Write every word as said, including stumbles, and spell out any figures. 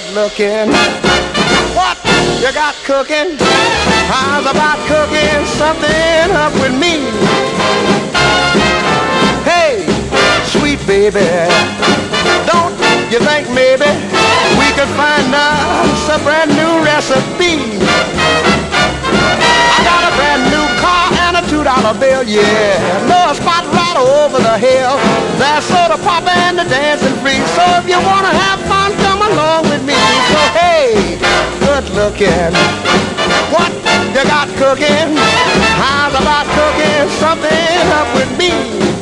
looking. What you got cooking? How's about cooking something up with me? Hey, sweet baby, don't you think maybe we could find us a brand new recipe? I got a brand new car and a two dollar bill, yeah. No spot right over the hill. There's soda pop and the dancing free. So if you wanna have fun, come along with me. So hey, good looking. What you got cooking? How's about cooking something up with me?